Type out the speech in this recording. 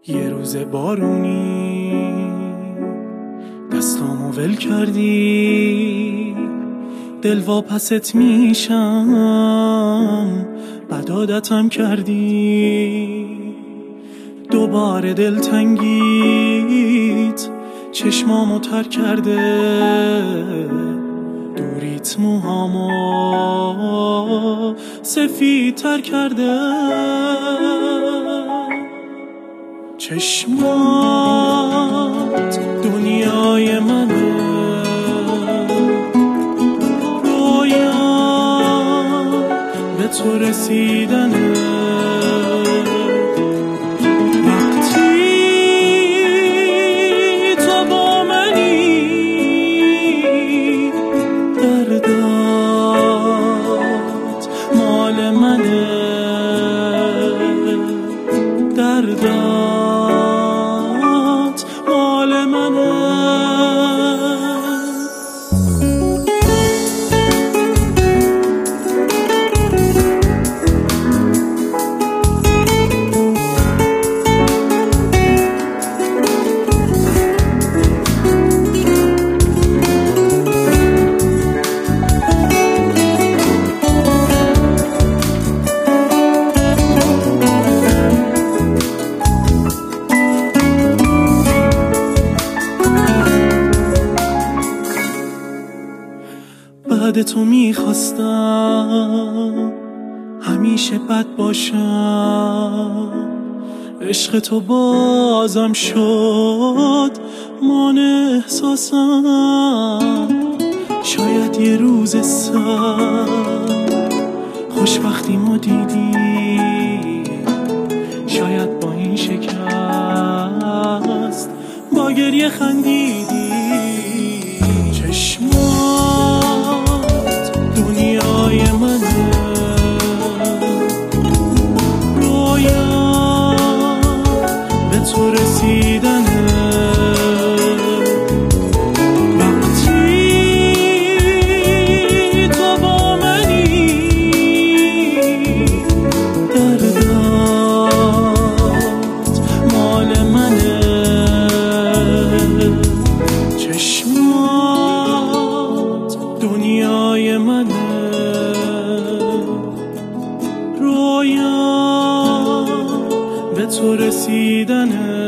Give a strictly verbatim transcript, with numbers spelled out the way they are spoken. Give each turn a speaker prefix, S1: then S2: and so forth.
S1: یه روز بارونی دستامو ول کردی، دل واپست میشم بد عادتم کردی. دوباره دلتنگیت چشمامو تر کرده، دوریت موهامو سفید تر کرده. چشمات دنیای منه، رویا به تو رسیدنه. وقتی تو با منی دردات مال منه، دردات مال منه. بعد تو میخواستم همیشه بد باشم، عشق تو بازم شد مان احساسم. شاید یه روز سر خوشبختیمو دیدی، شاید با این شکست با گریه خندیدی. چشمات دنیای منه، رویا به تو رسیدنه. وقتی تو با منی دردات مال منه. چشمات دنیای منه، رویا به تو رسیدنه.